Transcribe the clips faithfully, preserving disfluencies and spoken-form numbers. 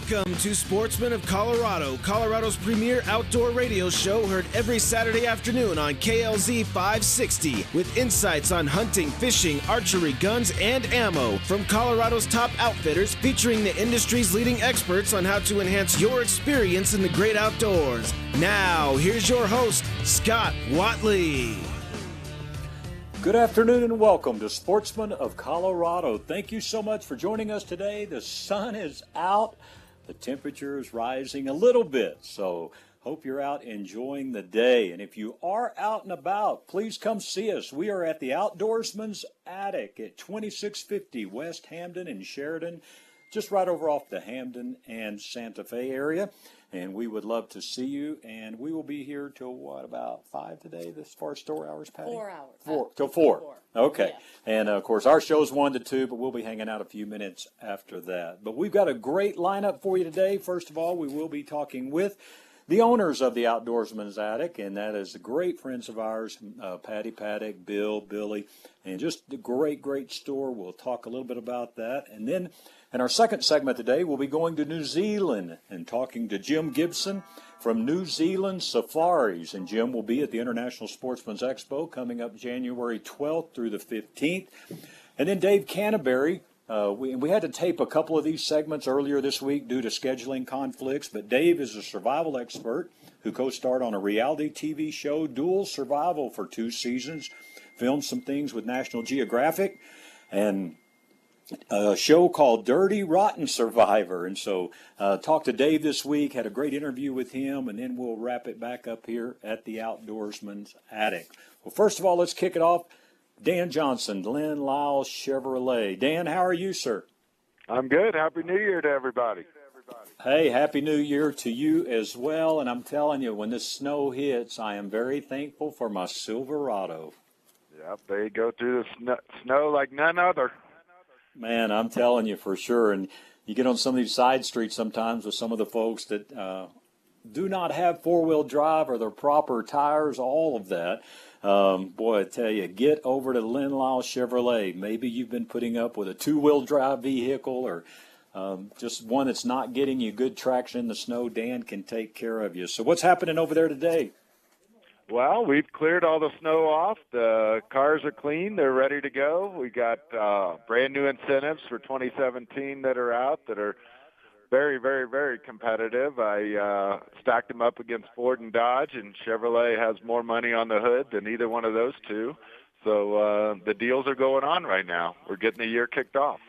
Welcome to Sportsman of Colorado, Colorado's premier outdoor radio show, heard every Saturday afternoon on K L Z five sixty, with insights on hunting, fishing, archery, guns, and ammo from Colorado's top outfitters, featuring the industry's leading experts on how to enhance your experience in the great outdoors. Now, here's your host, Scott Watley. Good afternoon and welcome to Sportsman of Colorado. Thank you so much for joining us today. The sun is out. The temperature is rising a little bit, so hope you're out enjoying the day. And if you are out and about, please come see us. We are at the Outdoorsman's Attic at twenty-six fifty West Hampden in Sheridan, just right over off the Hampden and Santa Fe area. And we would love to see you. And we will be here till what, about five today, as far as store hours, Patty? Four hours. Four, till four. Four. Okay. Yeah. And, uh, of course, our show's one to two, but we'll be hanging out a few minutes after that. But we've got a great lineup for you today. First of all, we will be talking with the owners of the Outdoorsman's Attic, and that is the great friends of ours, uh, Patty Paddock, Bill, Billy, and just a great, great store. We'll talk a little bit about that. And then in our second segment today, we'll be going to New Zealand and talking to Jim Gibson from New Zealand Safaris. And Jim will be at the International Sportsman's Expo coming up January twelfth through the fifteenth. And then Dave Canterbury. Uh, we, we had to tape a couple of these segments earlier this week due to scheduling conflicts, but Dave is a survival expert who co-starred on a reality T V show, Dual Survival, for two seasons, filmed some things with National Geographic, and a show called Dirty Rotten Survivor. And so uh, talked to Dave this week, had a great interview with him, and then we'll wrap it back up here at the Outdoorsman's Attic. Well, first of all, let's kick it off. Dan Johnson, Lynn Lyle Chevrolet. Dan, how are you, sir? I'm good. Happy New Year to everybody. Hey, Happy New Year to you as well. And I'm telling you, when this snow hits, I am very thankful for my Silverado. Yep, they go through the snow, snow like none other. Man, I'm telling you for sure. And you get on some of these side streets sometimes with some of the folks that uh, do not have four-wheel drive or their proper tires, all of that. Um, boy, I tell you, get over to Lynn Lyle Chevrolet. Maybe you've been putting up with a two-wheel drive vehicle or um, just one that's not getting you good traction in the snow. Dan can take care of you. So what's happening over there today? Well, we've cleared all the snow off. The cars are clean. They're ready to go. We got uh, brand new incentives for twenty seventeen that are out that are very, very, very competitive. I uh, stacked them up against Ford and Dodge, and Chevrolet has more money on the hood than either one of those two. So uh, the deals are going on right now. We're getting the year kicked off.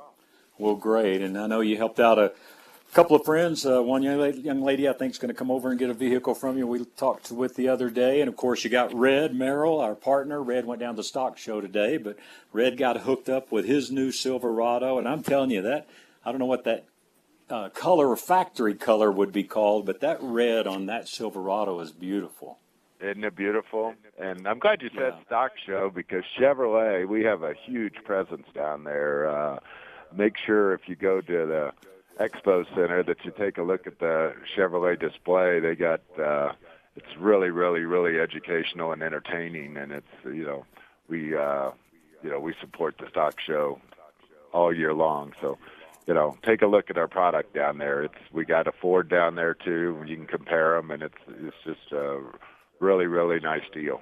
Well, great. And I know you helped out a couple of friends. Uh, one young lady, young lady I think is going to come over and get a vehicle from you. We talked with the other day. And, of course, you got Red Merrill, our partner. Red went down to the stock show today, but Red got hooked up with his new Silverado. And I'm telling you that, I don't know what that Uh, color, factory color would be called, but that red on that Silverado is beautiful. Isn't it beautiful? And I'm glad you said Yeah. stock show, because Chevrolet, we have a huge presence down there. Uh, make sure if you go to the Expo Center that you take a look at the Chevrolet display. They got, uh, it's really, really, really educational and entertaining, and it's, you know, we, uh, you know, we support the stock show all year long, so you know, take a look at our product down there. It's we got a Ford down there too. You can compare them, and it's it's just a really really nice deal.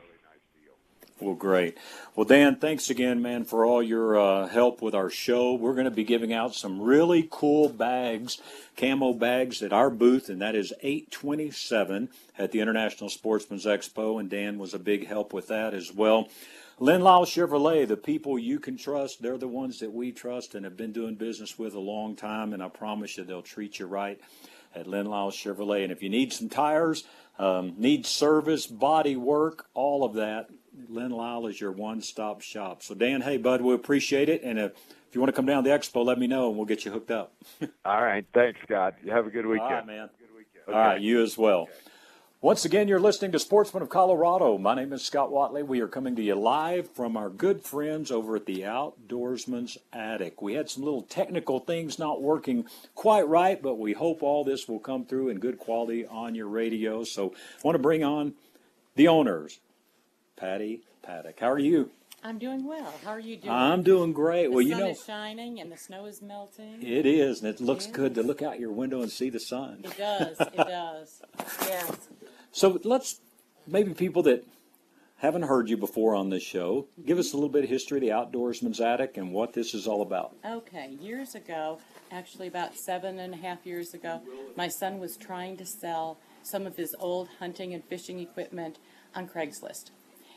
Well, great. Well, Dan, thanks again, man, for all your uh, help with our show. We're going to be giving out some really cool bags, camo bags, at our booth, and that is eight twenty-seven at the International Sportsman's Expo, and Dan was a big help with that as well. Lynn Lyle Chevrolet, the people you can trust, they're the ones that we trust and have been doing business with a long time, and I promise you they'll treat you right at Lynn Lyle Chevrolet. And if you need some tires, um, need service, body work, all of that, Lynn Lyle is your one-stop shop. So, Dan, hey, bud, we appreciate it, and if, if you want to come down to the expo, let me know, and we'll get you hooked up. All right. Thanks, Scott. You have a good weekend. All right, man. Okay. All right, you as well. Okay. Once again, you're listening to Sportsman of Colorado. My name is Scott Watley. We are coming to you live from our good friends over at the Outdoorsman's Attic. We had some little technical things not working quite right, but we hope all this will come through in good quality on your radio. So I want to bring on the owners, Patty Paddock. How are you? I'm doing well. How are you doing? I'm doing great. The Well, you sun know, is shining and the snow is melting. it is, and it looks It good to is. look out your window and see the sun. It does. It does. Yes. So let's, maybe people that haven't heard you before on this show, give us a little bit of history of the Outdoorsman's Attic and what this is all about. Okay. Years ago, actually about seven and a half years ago, my son was trying to sell some of his old hunting and fishing equipment on Craigslist.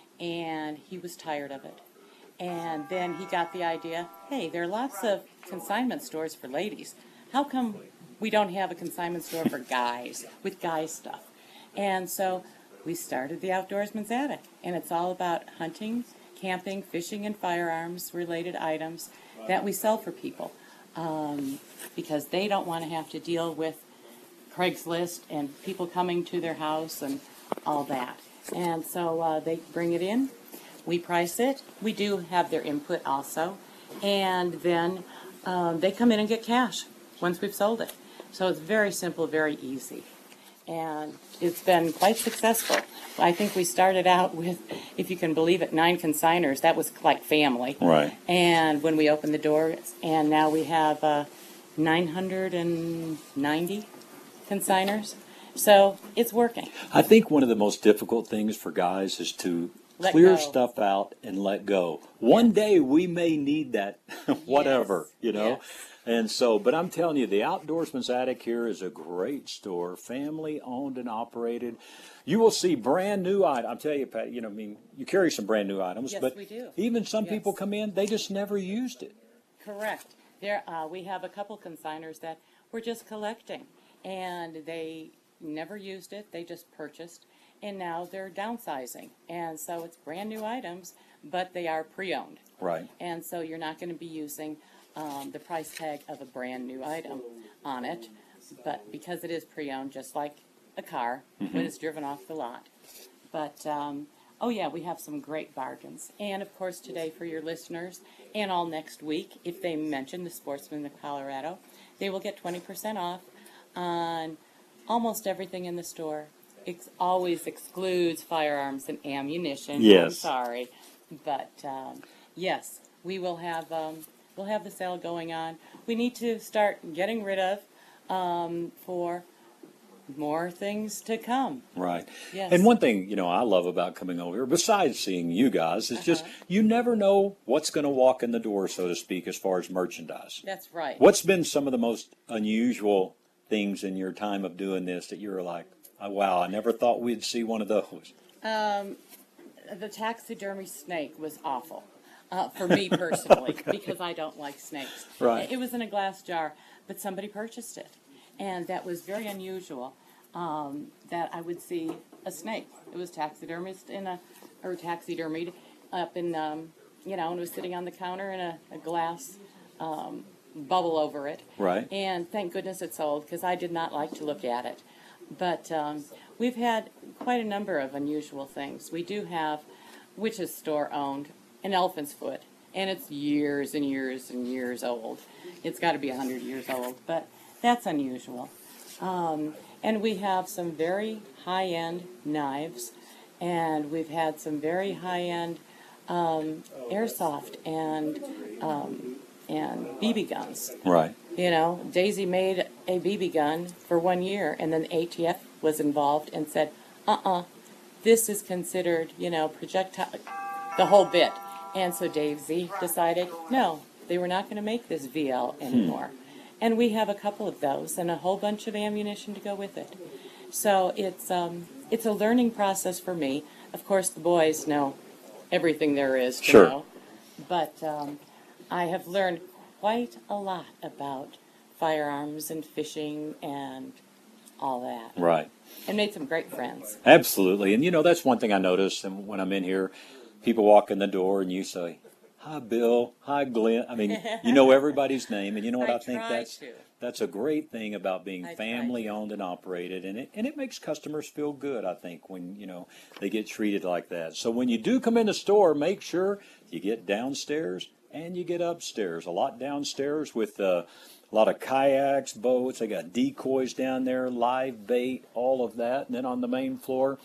And he was tired of it. And then he got the idea, hey, there are lots of consignment stores for ladies. How come we don't have a consignment store for guys, with guy stuff? And so we started the Outdoorsman's Attic. And it's all about hunting, camping, fishing, and firearms-related items that we sell for people. Um, because they don't want to have to deal with Craigslist and people coming to their house and all that. And so uh, they bring it in, we price it, we do have their input also, and then um, they come in and get cash once we've sold it. So it's very simple, very easy. And it's been quite successful. I think we started out with, if you can believe it, nine consigners. That was like family. Right. And when we opened the doors, and now we have uh, nine hundred ninety consigners. So it's working. I think one of the most difficult things for guys is to Let clear go. stuff out and let go. One day we may need that, whatever, Yes. you know. Yes. And so, but I'm telling you, the Outdoorsman's Attic here is a great store, family owned and operated. You will see brand new items. I'm telling you, Pat, you know, I mean, you carry some brand new items, Yes, but we do. even some Yes. people come in, they just never used it. Correct. There, uh, we have a couple consigners that were just collecting, and they never used it. They just purchased, and now they're downsizing. And so it's brand new items, but they are pre-owned. Right. And so you're not going to be using um, the price tag of a brand new item on it, but because it is pre-owned, just like a car when it's driven off the lot. But um, oh yeah, we have some great bargains. And of course today for your listeners and all next week, if they mention the Sportsman of Colorado, they will get twenty percent off on almost everything in the store. It always excludes firearms and ammunition. Yes. I'm sorry. But um, yes, we will have um, we'll have the sale going on. We need to start getting rid of um, for more things to come. Right. Yes. And one thing, you know, I love about coming over here, besides seeing you guys, is just Uh-huh. you never know what's going to walk in the door, so to speak, as far as merchandise. That's right. What's been some of the most unusual things in your time of doing this that you were like, oh, wow, I never thought we'd see one of those? Um, the taxidermy snake was awful uh, for me personally because I don't like snakes. Right. It was in a glass jar, but somebody purchased it, and that was very unusual. Um, that I would see a snake. It was taxidermist in a or taxidermied up in um, you know, and it was sitting on the counter in a, a glass um, bubble over it. Right. And thank goodness it sold because I did not like to look at it. But um, we've had quite a number of unusual things. We do have, which is store owned, an elephant's foot, and it's years and years and years old. It's got to be a hundred years old, but that's unusual. Um, and we have some very high-end knives, and we've had some very high-end um, airsoft and um, and B B guns. Right. You know, Daisy made a B B gun for one year, and then the A T F was involved and said, uh-uh, this is considered, you know, projectile, the whole bit. And so Daisy decided, no, they were not going to make this V L anymore. And we have a couple of those and a whole bunch of ammunition to go with it. So it's um, it's a learning process for me. Of course, the boys know everything there is to Sure. know. But um, I have learned quite a lot about firearms and fishing and all that. Right. And made some great friends. Absolutely. And, you know, that's one thing I notice and when I'm in here. People walk in the door and you say, hi, Bill. Hi, Glenn. I mean, you know everybody's name. And you know what I, I think try that's to. that's a great thing about being I try family to. owned and operated. And it, and it makes customers feel good, I think, when, you know, they get treated like that. So when you do come in the store, make sure you get downstairs and you get upstairs. A lot downstairs with uh, a lot of kayaks, boats. They got decoys down there, live bait, all of that. And then on the main floor,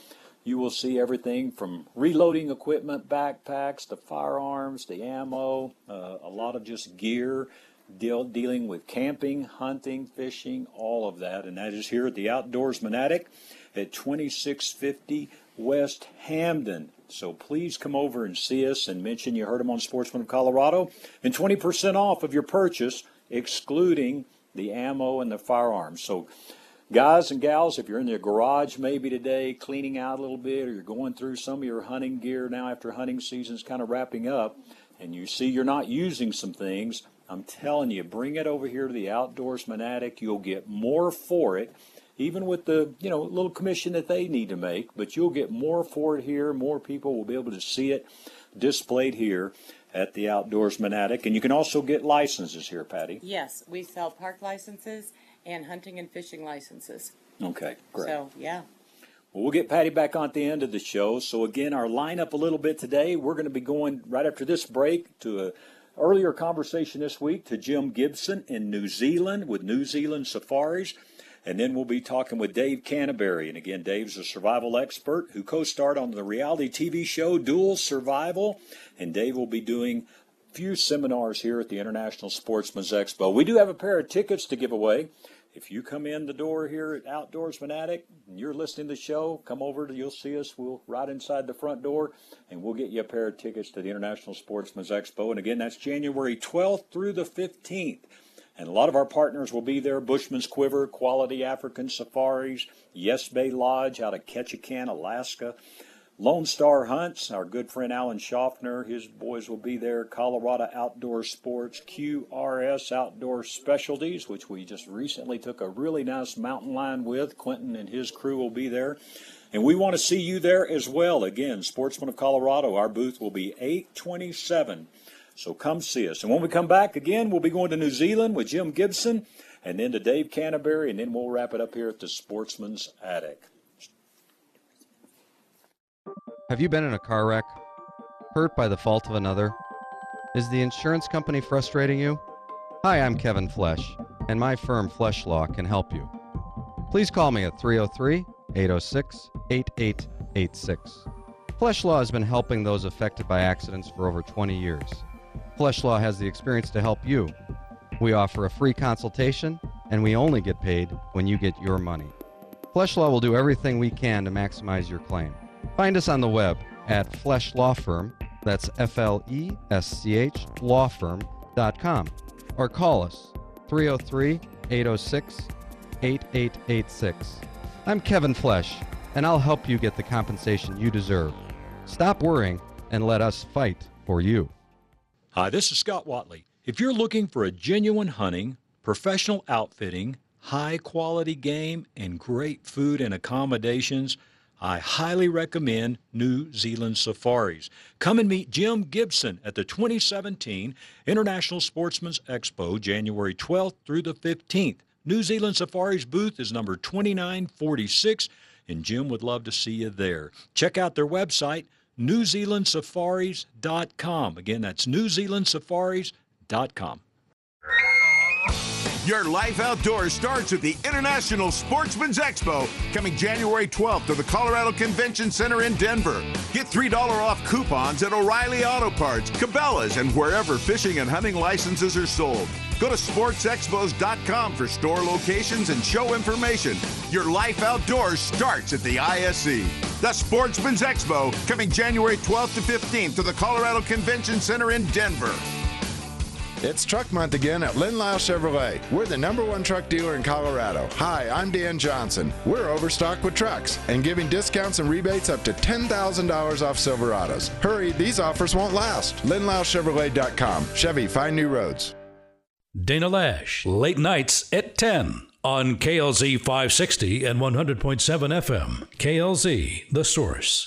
You will see everything from reloading equipment, backpacks, to firearms, to ammo, uh, a lot of just gear, deal, dealing with camping, hunting, fishing, all of that. And that is here at the Outdoorsman Attic at twenty-six fifty West Hamden. So please come over and see us and mention you heard them on Sportsman of Colorado, and twenty percent off of your purchase, excluding the ammo and the firearms. So guys and gals, if you're in the garage maybe today cleaning out a little bit, or you're going through some of your hunting gear now after hunting season's kind of wrapping up, and you see you're not using some things, I'm telling you, bring it over here to the Outdoorsman Attic. You'll get more for it, even with the, you know, little commission that they need to make, but you'll get more for it here. More people will be able to see it displayed here at the Outdoorsman Attic. And you can also get licenses here, Patty. Yes, we sell park licenses and hunting and fishing licenses. Okay, great. So, yeah. Well, we'll get Patty back on at the end of the show. So, again, our lineup a little bit today. We're going to be going right after this break to a earlier conversation this week to Jim Gibson in New Zealand with New Zealand Safaris. And then we'll be talking with Dave Canterbury. And again, Dave's a survival expert who co-starred on the reality T V show Dual Survival. And Dave will be doing a few seminars here at the International Sportsman's Expo. We do have a pair of tickets to give away. If you come in the door here at Outdoorsman Attic and you're listening to the show, come over to, you'll see us. We'll right inside the front door, and we'll get you a pair of tickets to the International Sportsman's Expo. And again, that's January twelfth through the fifteenth. And a lot of our partners will be there: Bushman's Quiver, Quality African Safaris, Yes Bay Lodge out of Ketchikan, Alaska, Lone Star Hunts, our good friend Alan Schaffner, his boys will be there, Colorado Outdoor Sports, Q R S Outdoor Specialties, which we just recently took a really nice mountain lion with. Quentin and his crew will be there. And we want to see you there as well. Again, Sportsman of Colorado, our booth will be eight twenty-seven. So come see us. And when we come back again, we'll be going to New Zealand with Jim Gibson, and then to Dave Canterbury, and then we'll wrap it up here at the Sportsman's Attic. Have you been in a car wreck? Hurt by the fault of another? Is the insurance company frustrating you? Hi, I'm Kevin Flesh, and my firm Flesh Law can help you. Please call me at three oh three, eight oh six, eight eight eight six. Flesh Law has been helping those affected by accidents for over twenty years. Flesh Law has the experience to help you. We offer a free consultation, and we only get paid when you get your money. Flesh Law will do everything we can to maximize your claim. Find us on the web at Flesh Law Firm, that's F L E S C H law firm dot com, or call us three oh three, eight oh six, eight eight eight six. I'm Kevin Flesh, and I'll help you get the compensation you deserve. Stop worrying and let us fight for you. Hi, this is Scott Watley. If you're looking for a genuine hunting, professional outfitting, high-quality game, and great food and accommodations, I highly recommend New Zealand Safaris. Come and meet Jim Gibson at the twenty seventeen International Sportsman's Expo, January twelfth through the fifteenth. New Zealand Safaris booth is number twenty-nine forty-six, and Jim would love to see you there. Check out their website, new zealand safaris dot com. Again, that's new zealand safaris dot com. Your life outdoors starts at the International Sportsman's Expo, coming January twelfth to the Colorado Convention Center in Denver. Get three dollars off coupons at O'Reilly Auto Parts, Cabela's, and wherever fishing and hunting licenses are sold. Go to sports expos dot com for store locations and show information. Your life outdoors starts at the I S C. The Sportsman's Expo, coming January twelfth to fifteenth to the Colorado Convention Center in Denver. It's Truck Month again at Lynn Lyle Chevrolet. We're the number one truck dealer in Colorado. Hi, I'm Dan Johnson. We're overstocked with trucks and giving discounts and rebates up to ten thousand dollars off Silverados. Hurry, these offers won't last. lynn lyle chevrolet dot com. Chevy, find new roads. Dana Lash, late nights at ten on K L Z five sixty and one hundred point seven F M. K L Z, The Source.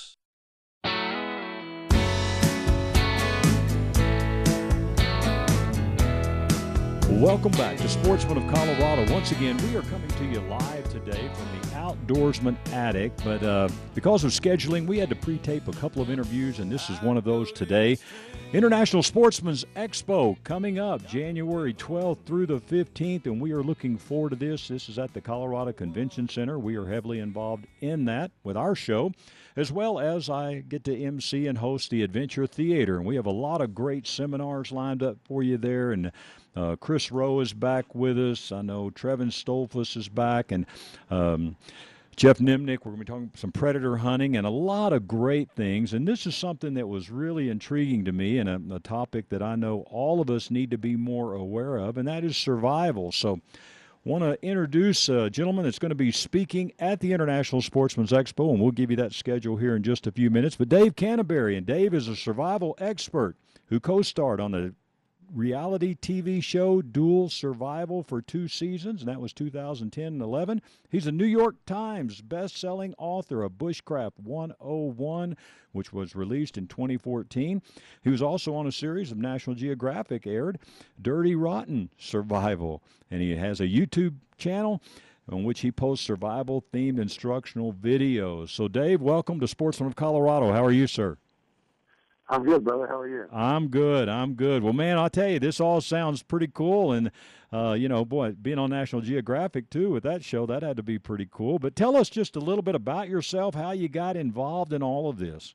Welcome back to Sportsman of Colorado. Once again, we are coming to you live today from the Outdoorsman Attic, but uh, because of scheduling, we had to pre-tape a couple of interviews, and this is one of those today. International Sportsman's Expo coming up January twelfth through the fifteenth, and we are looking forward to this. This is at the Colorado Convention Center. We are heavily involved in that with our show. as well as I get to M C and host the Adventure Theater. And we have a lot of great seminars lined up for you there. And uh, Chris Rowe is back with us. I know Trevin Stolfus is back. And um, Jeff Nimnick, we're going to be talking some predator hunting and a lot of great things. And this is something that was really intriguing to me and a, a topic that I know all of us need to be more aware of, and that is survival. So want to introduce a gentleman that's going to be speaking at the International Sportsman's Expo, and we'll give you that schedule here in just a few minutes. But Dave Canterbury, and Dave is a survival expert who co-starred on the reality T V show Dual Survival for two seasons, and that was two thousand ten and eleven. He's a New York Times best-selling author of Bushcraft one oh one, which was released in twenty fourteen. He was also on a series of National Geographic aired, Dirty Rotten Survival, and he has a YouTube channel on which he posts survival-themed instructional videos. So, Dave, welcome to Sportsman of Colorado. How are you, sir? I'm good, brother. How are you? I'm good. I'm good. Well, man, I'll tell you, this all sounds pretty cool. And, uh, you know, boy, being on National Geographic, too, with that show, that had to be pretty cool. But tell us just a little bit about yourself, how you got involved in all of this.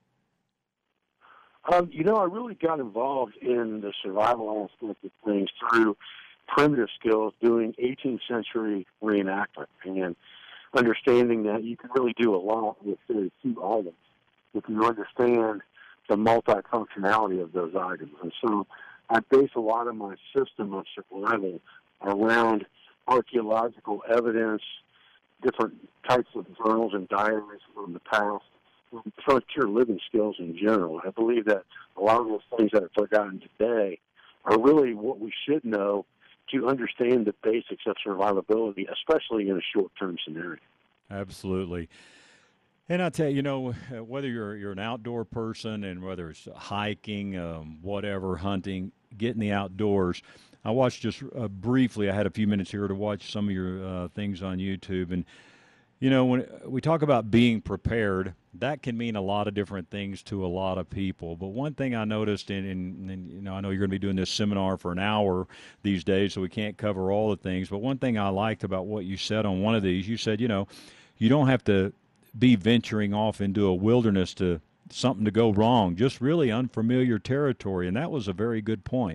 Um, you know, I really got involved in the survival aspect of things through primitive skills, doing eighteenth century reenactment, and understanding that you can really do a lot with very few items if you understand the multifunctionality of those items. And so I base a lot of my system of survival around archaeological evidence, different types of journals and diaries from the past, and frontier living skills in general. I believe that a lot of those things that are forgotten today are really what we should know to understand the basics of survivability, especially in a short-term scenario. Absolutely. And I tell you, you know, whether you're you're an outdoor person and whether it's hiking, um, whatever, hunting, getting the outdoors. I watched just uh, briefly, I had a few minutes here to watch some of your uh, things on YouTube. And, you know, when we talk about being prepared, that can mean a lot of different things to a lot of people. But one thing I noticed, in, in, in you know, I know you're going to be doing this seminar for an hour these days, so we can't cover all the things. But one thing I liked about what you said on one of these, you said, you know, you don't have to be venturing off into a wilderness to something to go wrong, just really unfamiliar territory. And that was a very good point.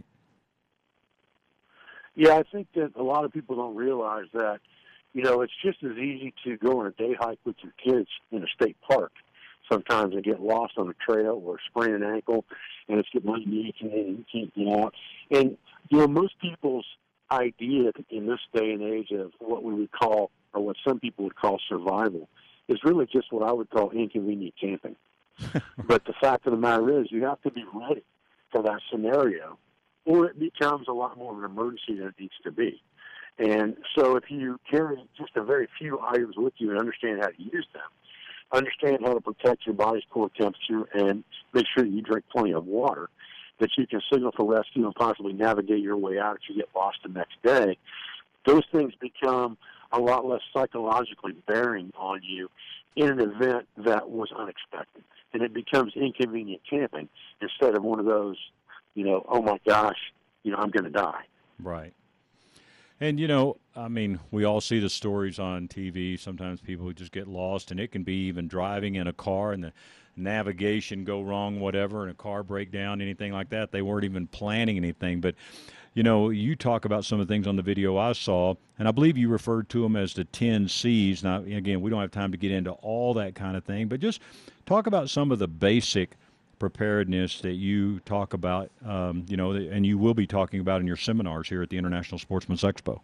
Yeah, I think that a lot of people don't realize that, you know, it's just as easy to go on a day hike with your kids in a state park sometimes and get lost on a trail or sprain an ankle and it's getting underneath and you can't get out. And, you know, most people's idea in this day and age of what we would call, or what some people would call survival, is really just what I would call inconvenient camping. But the fact of the matter is you have to be ready for that scenario, or it becomes a lot more of an emergency than it needs to be. And so if you carry just a very few items with you and understand how to use them, understand how to protect your body's core temperature, and make sure that you drink plenty of water, that you can signal for rescue and possibly navigate your way out if you get lost the next day, those things become a lot less psychologically bearing on you in an event that was unexpected. And it becomes inconvenient camping instead of one of those, you know, oh my gosh, you know, I'm going to die. Right. And, you know, I mean, we all see the stories on T V. Sometimes people just get lost, and it can be even driving in a car and the navigation go wrong, whatever, and a car break down, anything like that. They weren't even planning anything. But, you know, you talk about some of the things on the video I saw, and I believe you referred to them as the ten C's. Now, again, we don't have time to get into all that kind of thing, but just talk about some of the basic preparedness that you talk about, um, you know, and you will be talking about in your seminars here at the International Sportsman's Expo.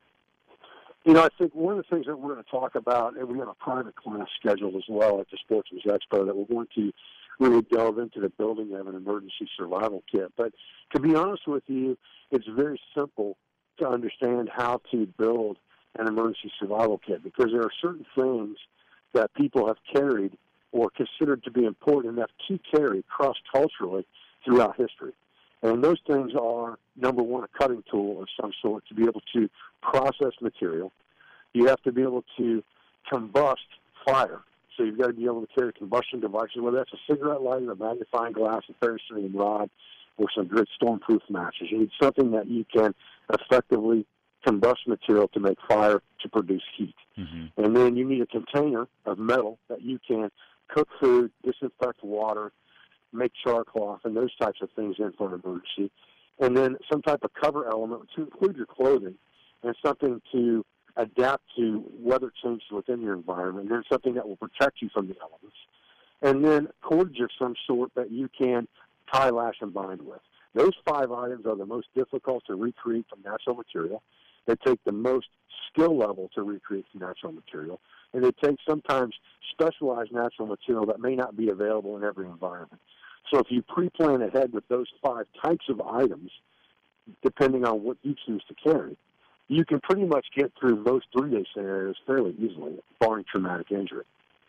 You know, I think one of the things that we're going to talk about, and we have a private class scheduled as well at the Sportsman's Expo, that we're going to really delve into the building of an emergency survival kit. But to be honest with you, it's very simple to understand how to build an emergency survival kit, because there are certain things that people have carried or considered to be important enough to carry cross-culturally throughout history. And those things are, number one, a cutting tool of some sort to be able to process material. You have to be able to combust fire. So you've got to be able to carry combustion devices, whether that's a cigarette lighter, a magnifying glass, a ferrocerium rod, or some good stormproof matches. You need something that you can effectively combust material to make fire to produce heat. Mm-hmm. And then you need a container of metal that you can cook food, disinfect water, make char cloth, and those types of things in for an emergency. And then some type of cover element to include your clothing and something to adapt to weather changes within your environment, and then something that will protect you from the elements. And then cordage of some sort that you can tie, lash, and bind with. Those five items are the most difficult to recreate from natural material. They take the most skill level to recreate from natural material. And they take sometimes specialized natural material that may not be available in every environment. So if you pre-plan ahead with those five types of items, depending on what you choose to carry, you can pretty much get through most three-day scenarios fairly easily, barring traumatic injury.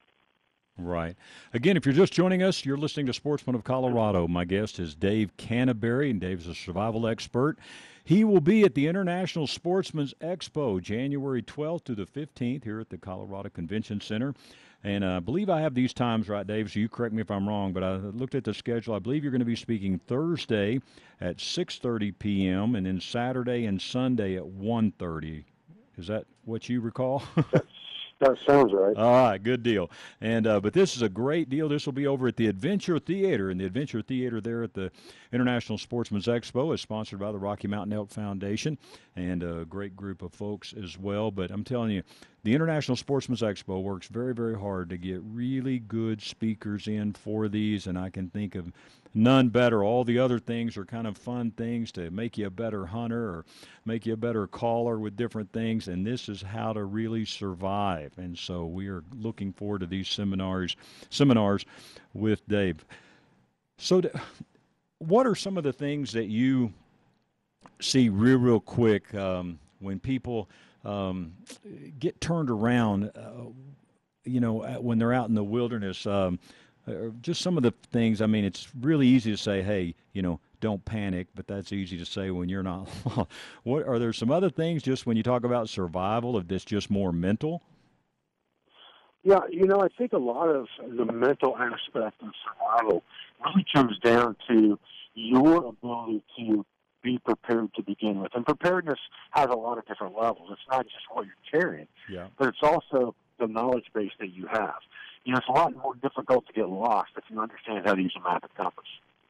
Right. Again, if you're just joining us, you're listening to Sportsman of Colorado. My guest is Dave Canterbury, and Dave's a survival expert. He will be at the International Sportsman's Expo January twelfth to the fifteenth here at the Colorado Convention Center. And I believe I have these times right, Dave, so you correct me if I'm wrong, but I looked at the schedule. I believe you're going to be speaking Thursday at six thirty p.m. and then Saturday and Sunday at one thirty. Is that what you recall? That sounds right. All right, good deal. And uh, but this is a great deal. This will be over at the Adventure Theater, and the Adventure Theater there at the International Sportsman's Expo is sponsored by the Rocky Mountain Elk Foundation, and a great group of folks as well. But I'm telling you, the International Sportsman's Expo works very, very hard to get really good speakers in for these, and I can think of none better. All the other things are kind of fun things to make you a better hunter or make you a better caller with different things, and this is how to really survive. And so we are looking forward to these seminars seminars with Dave. So to, what are some of the things that you see real, real quick um, when people um, get turned around, uh, you know, when they're out in the wilderness? Um, Or just some of the things. I mean, it's really easy to say, hey, you know, don't panic, but that's easy to say when you're not. What are there some other things just when you talk about survival of this just more mental? Yeah, you know, I think a lot of the mental aspect of survival really comes down to your ability to be prepared to begin with. And preparedness has a lot of different levels. It's not just what you're carrying, yeah, but it's also the knowledge base that you have. You know, it's a lot more difficult to get lost if you understand how to use a map and compass.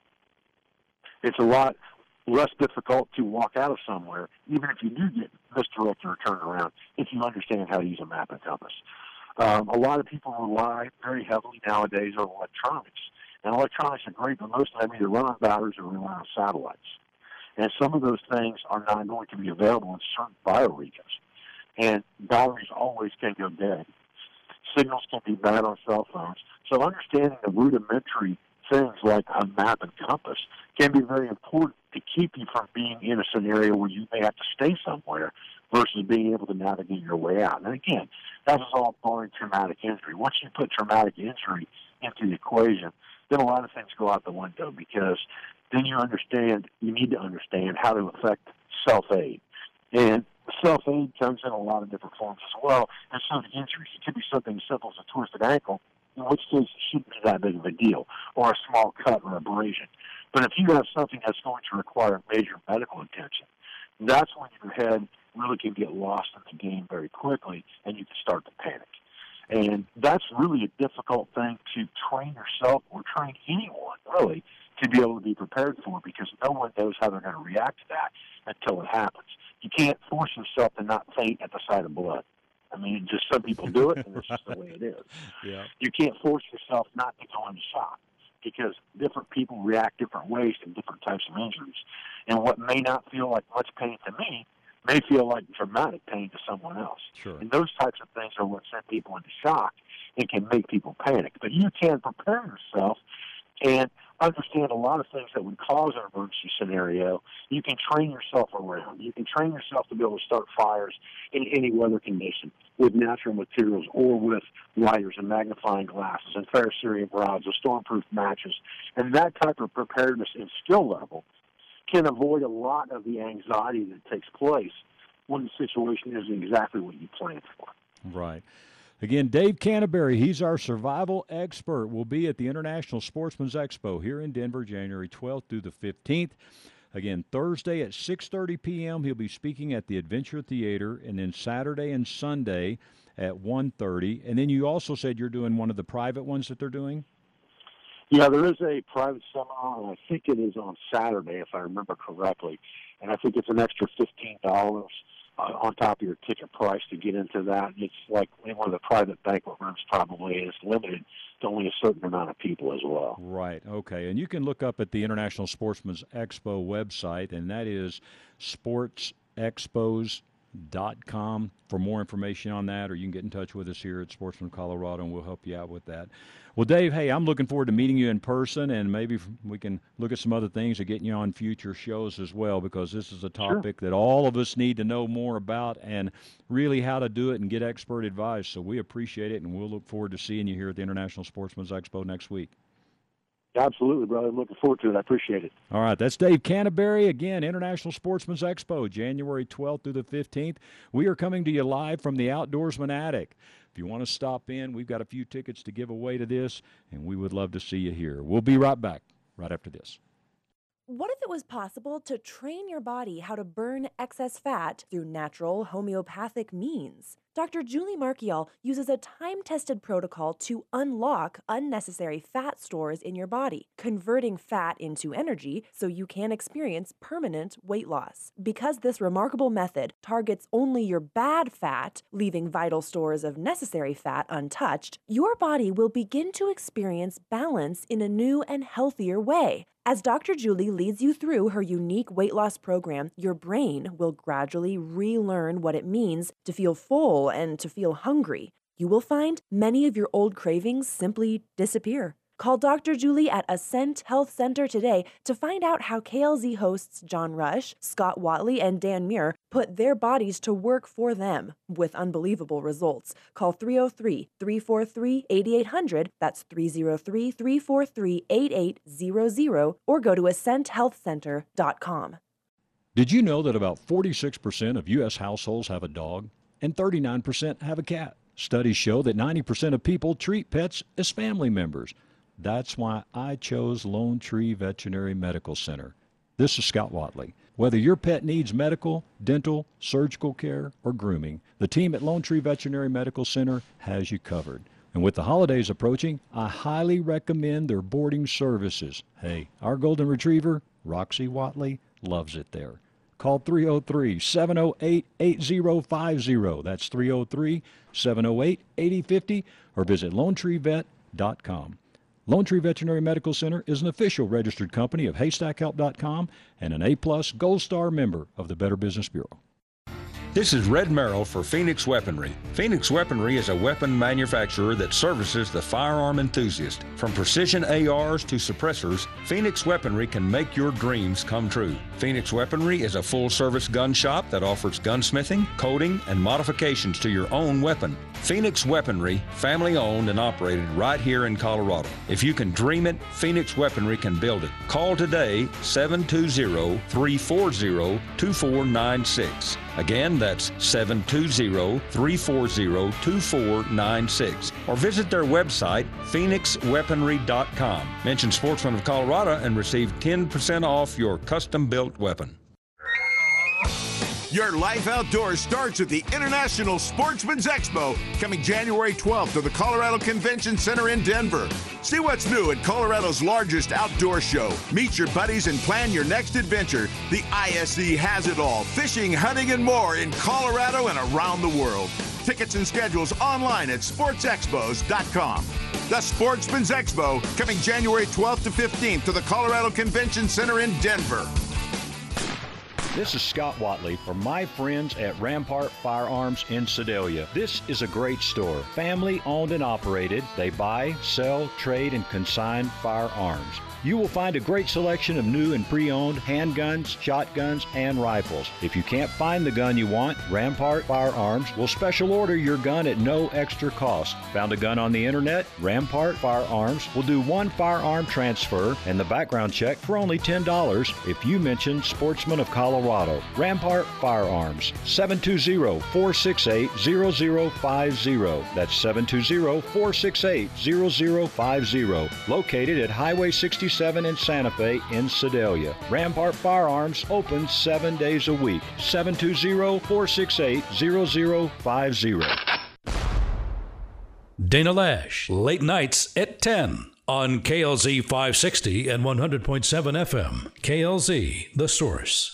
It's a lot less difficult to walk out of somewhere, even if you do get misdirected or turned around, if you understand how to use a map and compass. Um, a lot of people rely very heavily nowadays on electronics. And electronics are great, but most of them either run on batteries or rely on satellites. And some of those things are not going to be available in certain bioregions. And batteries always can go dead. Signals can be bad on cell phones. So understanding the rudimentary things like a map and compass can be very important to keep you from being in a scenario where you may have to stay somewhere versus being able to navigate your way out. And again, that is all barring traumatic injury. Once you put traumatic injury into the equation, then a lot of things go out the window, because then you understand, you need to understand how to affect self-aid. And self-aid comes in a lot of different forms as well. And so the injuries, it could be something as simple as a twisted ankle, in which case it shouldn't be that big of a deal, or a small cut or abrasion. But if you have something that's going to require major medical attention, that's when your head really can get lost in the game very quickly, and you can start to panic. And that's really a difficult thing to train yourself or train anyone, really, to be able to be prepared for, because no one knows how they're going to react to that until it happens. You can't force yourself to not faint at the sight of blood. I mean, just some people do it, and it's just the way it is. Yeah. You can't force yourself not to go into shock, because different people react different ways to different types of injuries. And what may not feel like much pain to me may feel like dramatic pain to someone else. Sure. And those types of things are what send people into shock and can make people panic. But you can prepare yourself and understand a lot of things that would cause an emergency scenario. You can train yourself around. You can train yourself to be able to start fires in any weather condition with natural materials or with lighters and magnifying glasses and ferrocerium rods or stormproof matches. And that type of preparedness and skill level can avoid a lot of the anxiety that takes place when the situation isn't exactly what you planned for. Right. Again, Dave Canterbury, he's our survival expert, will be at the International Sportsman's Expo here in Denver, January twelfth through the fifteenth. Again, Thursday at six thirty p.m., he'll be speaking at the Adventure Theater, and then Saturday and Sunday at one thirty. And then you also said you're doing one of the private ones that they're doing? Yeah, there is a private seminar, and I think it is on Saturday, if I remember correctly. And I think it's an extra fifteen dollars uh, on top of your ticket price to get into that. It's like in one of the private banquet rooms probably, and it's limited to only a certain amount of people as well. Right, okay. And you can look up at the International Sportsman's Expo website, and that is sports expos dot com for more information on that, or you can get in touch with us here at Sportsman Colorado, and we'll help you out with that. Well, Dave, hey, I'm looking forward to meeting you in person, and maybe we can look at some other things and getting you on future shows as well, because this is a topic sure. that all of us need to know more about and really how to do it and get expert advice. So we appreciate it, and we'll look forward to seeing you here at the International Sportsman's Expo next week. Absolutely, brother. I'm looking forward to it. I appreciate it. All right, that's Dave Canterbury. Again, International Sportsman's Expo, January twelfth through the fifteenth. We are coming to you live from the Outdoorsman Attic. If you want to stop in, we've got a few tickets to give away to this, and we would love to see you here. We'll be right back right after this. What if it was possible to train your body how to burn excess fat through natural homeopathic means? Doctor Julie Marchiol uses a time-tested protocol to unlock unnecessary fat stores in your body, converting fat into energy so you can experience permanent weight loss. Because this remarkable method targets only your bad fat, leaving vital stores of necessary fat untouched, your body will begin to experience balance in a new and healthier way. As Doctor Julie leads you through her unique weight loss program, your brain will gradually relearn what it means to feel full and to feel hungry. You will find many of your old cravings simply disappear. Call Doctor Julie at Ascent Health Center today to find out how K L Z hosts John Rush, Scott Watley, and Dan Muir put their bodies to work for them with unbelievable results. Call three oh three, three four three, eight eight hundred, that's three oh three, three four three, eight eight hundred, or go to ascent health center dot com. Did you know that about forty-six percent of U S households have a dog and thirty-nine percent have a cat? Studies show that ninety percent of people treat pets as family members. That's why I chose Lone Tree Veterinary Medical Center. This is Scott Watley. Whether your pet needs medical, dental, surgical care, or grooming, the team at Lone Tree Veterinary Medical Center has you covered. And with the holidays approaching, I highly recommend their boarding services. Hey, our golden retriever, Roxy Watley, loves it there. Call three oh three, seven oh eight, eight oh five oh. That's three oh three, seven oh eight, eight oh five oh, or visit lone tree vet dot com. Lone Tree Veterinary Medical Center is an official registered company of haystack help dot com and an A-plus Gold Star member of the Better Business Bureau. This is Red Merrill for Phoenix Weaponry. Phoenix Weaponry is a weapon manufacturer that services the firearm enthusiast. From precision A Rs to suppressors, Phoenix Weaponry can make your dreams come true. Phoenix Weaponry is a full-service gun shop that offers gunsmithing, coating, and modifications to your own weapon. Phoenix Weaponry, family-owned and operated right here in Colorado. If you can dream it, Phoenix Weaponry can build it. Call today, seven two zero, three four zero, two four nine six. Again, that's seven two zero, three four zero, two four nine six. Or visit their website, phoenix weaponry dot com. Mention Sportsman of Colorado and receive ten percent off your custom-built weapon. Your life outdoors starts at the International Sportsman's Expo, coming January twelfth to the Colorado Convention Center in Denver. See what's new at Colorado's largest outdoor show. Meet your buddies and plan your next adventure. The I S E has it all, fishing, hunting, and more in Colorado and around the world. Tickets and schedules online at sports expos dot com. The Sportsman's Expo, coming January twelfth to fifteenth to the Colorado Convention Center in Denver. This is Scott Watley from my friends at Rampart Firearms in Sedalia. This is a great store, family owned and operated. They buy, sell, trade, and consign firearms. You will find a great selection of new and pre-owned handguns, shotguns, and rifles. If you can't find the gun you want, Rampart Firearms will special order your gun at no extra cost. Found a gun on the internet? Rampart Firearms will do one firearm transfer and the background check for only ten dollars if you mention Sportsman of Colorado. Rampart Firearms, seven two zero, four six eight, zero zero five zero. That's seven two zero, four six eight, zero zero five zero. Located at Highway sixty-seven in Santa Fe in Sedalia. Rampart Firearms open seven days a week. seven two zero, four six eight, zero zero five zero. Dana Lash, late nights at ten on K L Z five sixty and one hundred point seven F M. K L Z, The Source.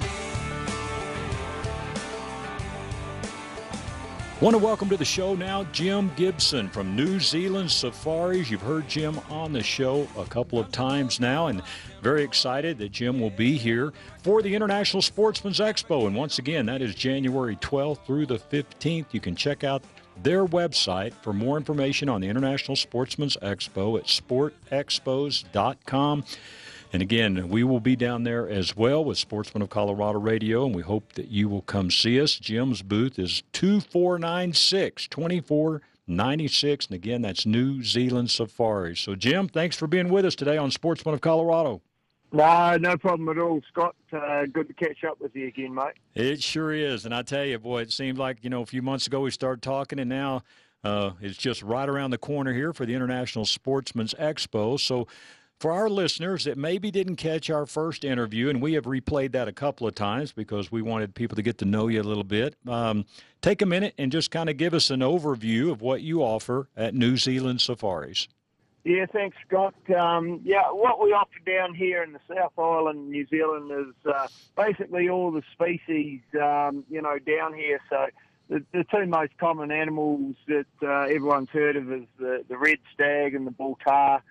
Want to welcome to the show now Jim Gibson from New Zealand Safaris. You've heard Jim on the show a couple of times now, and very excited that Jim will be here for the International Sportsman's Expo. And once again, that is January twelfth through the fifteenth. You can check out their website for more information on the International Sportsman's Expo at sport expos dot com. And again, we will be down there as well with Sportsman of Colorado Radio, and we hope that you will come see us. Jim's booth is two four nine six, two four nine six, and again, that's New Zealand Safaris. So, Jim, thanks for being with us today on Sportsman of Colorado. No, no problem at all, Scott. Uh, good to catch up with you again, mate. It sure is, and I tell you, boy, it seemed like, you know, a few months ago we started talking, and now uh, it's just right around the corner here for the International Sportsman's Expo. So, for our listeners that maybe didn't catch our first interview, and we have replayed that a couple of times because we wanted people to get to know you a little bit, um, take a minute and just kind of give us an overview of what you offer at New Zealand Safaris. Yeah, thanks, Scott. Um, yeah, what we offer down here in the South Island, New Zealand, is uh, basically all the species, um, you know, down here. So the, the two most common animals that uh, everyone's heard of is the, the red stag and the bull tahr.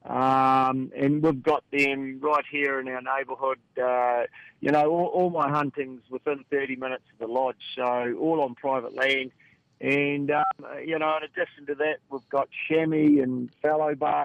Um, and we've got them right here in our neighbourhood. Uh, you know, all, all my hunting's within thirty minutes of the lodge, so all on private land. And, um, you know, in addition to that, we've got chamois and fallow buck,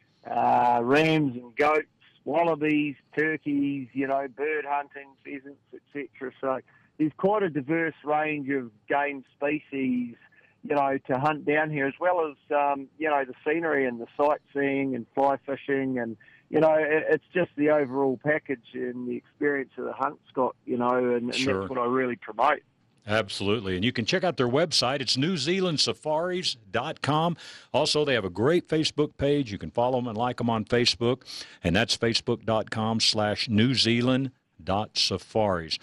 uh, rams and goats, wallabies, turkeys, you know, bird hunting, pheasants, et cetera. So there's quite a diverse range of game species, you know, to hunt down here, as well as, um, you know, the scenery and the sightseeing and fly fishing. And, you know, it, it's just the overall package and the experience of the hunt, Scott, you know, and, and Sure. that's what I really promote. Absolutely. And you can check out their website. It's new zealand safaris dot com. Also, they have a great Facebook page. You can follow them and like them on Facebook. And that's facebook dot com slash new zealand dot safaris.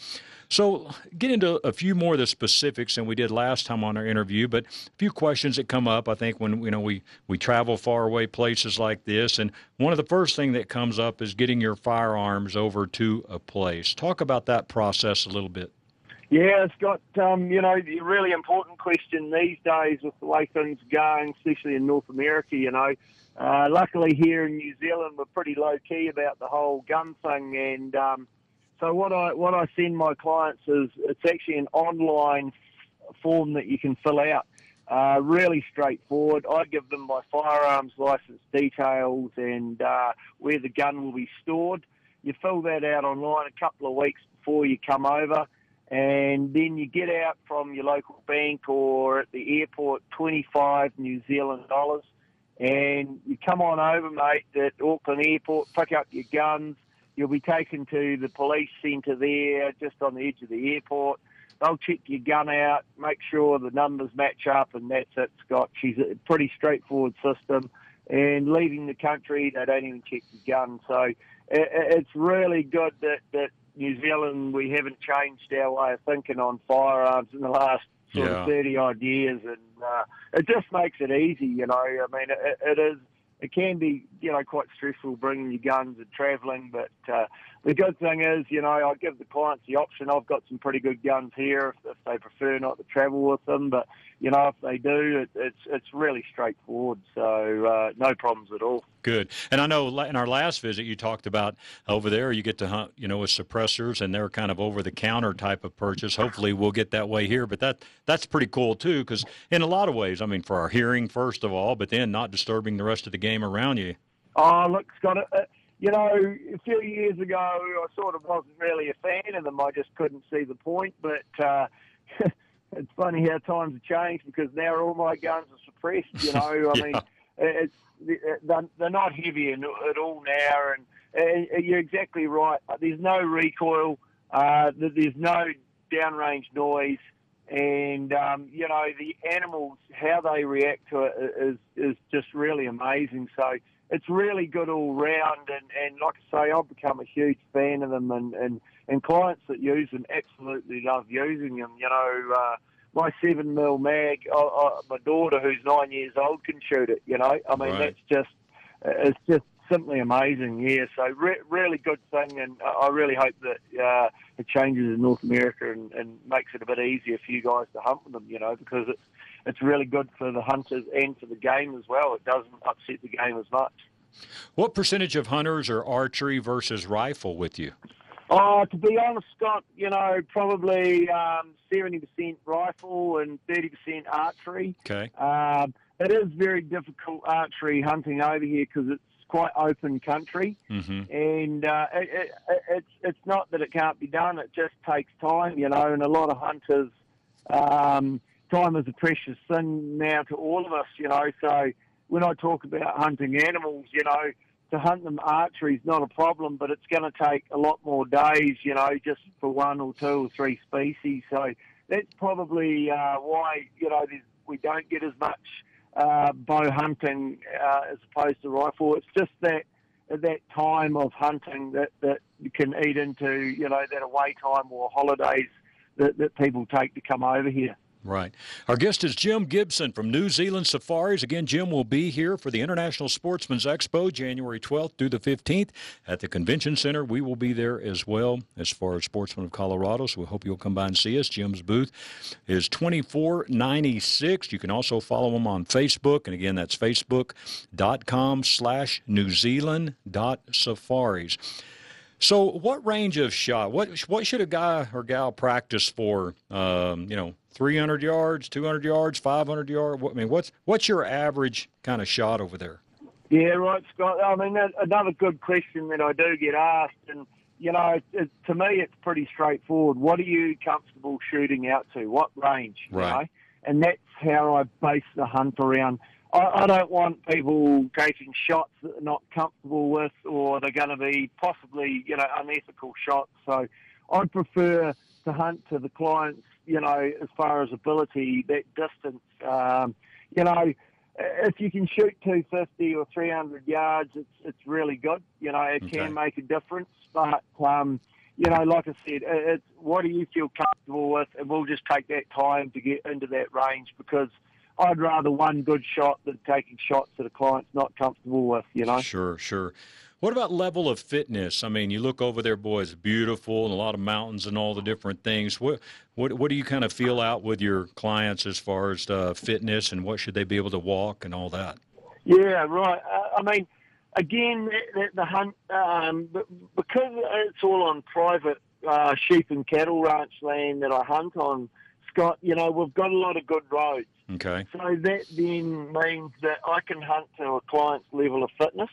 So get into a few more of the specifics than we did last time on our interview, but a few questions that come up, I think, when you know we, we travel far away places like this. And one of the first thing that comes up is getting your firearms over to a place. Talk about that process a little bit. Yeah, it's got, um, you know, a really important question these days with the way things are going, especially in North America, you know. Uh, luckily here in New Zealand, we're pretty low-key about the whole gun thing. And um, so what I what I send my clients is it's actually an online form that you can fill out. Uh, really straightforward. I give them my firearms license details and uh, where the gun will be stored. You fill that out online a couple of weeks before you come over. And then you get out from your local bank or at the airport twenty-five New Zealand dollars, and you come on over, mate, at Auckland Airport, pick up your guns. You'll be taken to the police centre there, just on the edge of the airport. They'll check your gun out, make sure the numbers match up, and that's it, Scott. She's a pretty straightforward system. And leaving the country, they don't even check your gun. So it's really good that, that New Zealand, we haven't changed our way of thinking on firearms in the last sort Yeah. of thirty-odd years, and uh, it just makes it easy, you know. I mean, it, it is, it can be, you know, quite stressful bringing your guns and travelling, but uh, the good thing is, you know, I give the clients the option. I've got some pretty good guns here if, if they prefer not to travel with them, but, you know, if they do, it, it's it's really straightforward, so uh, no problems at all. Good. And I know in our last visit you talked about over there you get to hunt, you know, with suppressors, and they're kind of over-the-counter type of purchase. Hopefully we'll get that way here, but that that's pretty cool too, because in a lot of ways, I mean, for our hearing first of all, but then not disturbing the rest of the game around you. Oh, look, Scott, uh, you know, a few years ago I sort of wasn't really a fan of them. I just couldn't see the point, but uh, it's funny how times have changed, because now all my guns are suppressed, you know. I Yeah. mean, it's they're, they're not heavy at all now, and uh, you're exactly right. There's no recoil, uh, there's no downrange noise, and um, you know, the animals, how they react to it is is just really amazing. So it's really good all round, and, and like I say, I've become a huge fan of them, and, and, and clients that use them absolutely love using them. You know, uh, my seven mil mag, uh, uh, my daughter who's nine years old can shoot it. You know, I mean, Right. that's just it's just simply amazing. Yeah, so re- really good thing, and I really hope that uh, it changes in North America and, and makes it a bit easier for you guys to hunt with them. You know, because it's it's really good for the hunters and for the game as well. It doesn't upset the game as much. What percentage of hunters are archery versus rifle with you? Oh, to be honest, Scott, you know, probably um, seventy percent rifle and thirty percent archery. Okay. Um, it is very difficult archery hunting over here because it's quite open country, mm-hmm. and uh, it, it, it's it's not that it can't be done. It just takes time, you know. And a lot of hunters, um, time is a precious thing now to all of us, you know. So when I talk about hunting animals, you know, to hunt them archery is not a problem, but it's going to take a lot more days, you know, just for one or two or three species. So that's probably uh, why, you know, we don't get as much uh, bow hunting uh, as opposed to rifle. It's just that that time of hunting that, that you can eat into, you know, that away time or holidays that, that people take to come over here. Right. Our guest is Jim Gibson from New Zealand Safaris. Again, Jim will be here for the International Sportsman's Expo, January twelfth through the fifteenth at the Convention Center. We will be there as well as far as Sportsman of Colorado, so we hope you'll come by and see us. Jim's booth is twenty-four ninety-six. You can also follow him on Facebook, and again, that's facebook.com slash New Zealand dot safaris. So what range of shot, what what should a guy or gal practice for, um, you know, three hundred yards, two hundred yards, five hundred yards? I mean, what's what's your average kind of shot over there? Yeah, right, Scott. I mean, that's another good question that I do get asked. And, you know, it, it, to me, it's pretty straightforward. What are you comfortable shooting out to? What range? Right. You know? And that's how I base the hunt around. I, I don't want people taking shots that they're not comfortable with, or they're going to be possibly, you know, unethical shots. So I prefer to hunt to the clients, you know, as far as ability, that distance. Um, you know, if you can shoot two fifty or three hundred yards, it's it's really good. You know, it Okay. can make a difference. But, um, you know, like I said, it's what do you feel comfortable with? And we'll just take that time to get into that range, because I'd rather one good shot than taking shots that a client's not comfortable with, you know? Sure, sure. What about level of fitness? I mean, you look over there, boy, it's beautiful and a lot of mountains and all the different things. What what what do you kind of feel out with your clients as far as uh, fitness, and what should they be able to walk and all that? Yeah, right. Uh, I mean, again, the, the hunt, um, because it's all on private uh, sheep and cattle ranch land that I hunt on, Scott, you know, we've got a lot of good roads. Okay. So that then means that I can hunt to a client's level of fitness.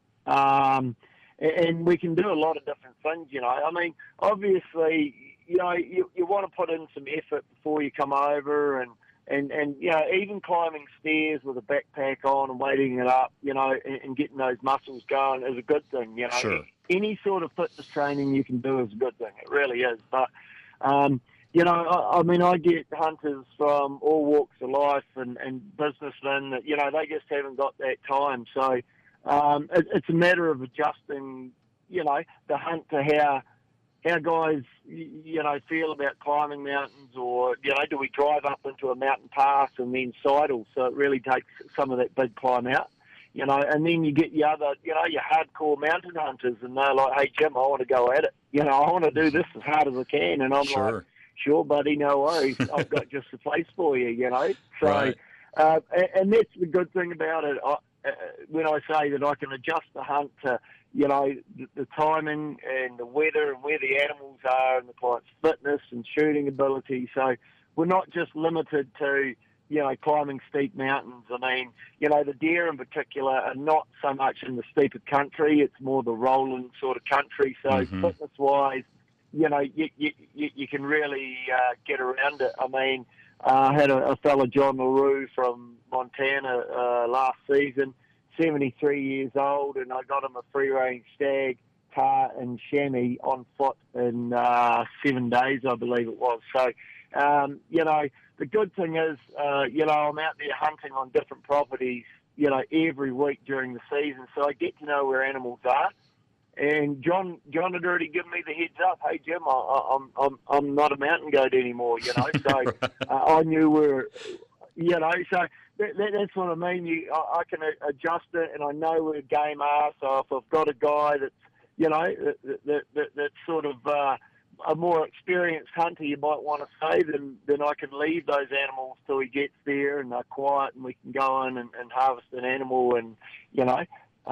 Um, and we can do a lot of different things, you know. I mean, obviously, you know, you, you want to put in some effort before you come over, and, and, and, you know, even climbing stairs with a backpack on and weighting it up, you know, and, and getting those muscles going is a good thing, you know. Sure. Any sort of fitness training you can do is a good thing. It really is. But, um, you know, I, I mean, I get hunters from all walks of life and, and businessmen that, you know, they just haven't got that time. So um, it, it's a matter of adjusting, you know, the hunt to how how guys, you know, feel about climbing mountains, or, you know, do we drive up into a mountain pass and then sidle? So it really takes some of that big climb out, you know, and then you get your other, you know, your hardcore mountain hunters, and they're like, hey, Jim, I want to go at it. You know, I want to do this as hard as I can. And I'm Sure. like, sure, buddy, no worries. I've got just the place for you, you know. So, Right. uh, and, and that's the good thing about it. I, uh, when I say that I can adjust the hunt to, you know, the, the timing and the weather and where the animals are and the client's fitness and shooting ability. So we're not just limited to, you know, climbing steep mountains. I mean, you know, the deer in particular are not so much in the steeper country. It's more the rolling sort of country. So Mhm. fitness-wise, you know, you, you, you can really uh, get around it. I mean, uh, I had a, a fella, John LaRue from Montana uh, last season, seventy-three years old, and I got him a free-range stag, tar and chamois on foot in uh, seven days, I believe it was. So, um, you know, the good thing is, uh, you know, I'm out there hunting on different properties, you know, every week during the season, so I get to know where animals are. And John John had already given me the heads up. Hey Jim, I, I, I'm I'm I'm not a mountain goat anymore. You know, so uh, I knew we were. You know, so that, that, that's what I mean. You, I, I can adjust it, and I know where game are. So if I've got a guy that's, you know, that, that, that, that's sort of uh, a more experienced hunter, you might want to say, then then I can leave those animals till he gets there and they're quiet, and we can go in and, and harvest an animal, and you know.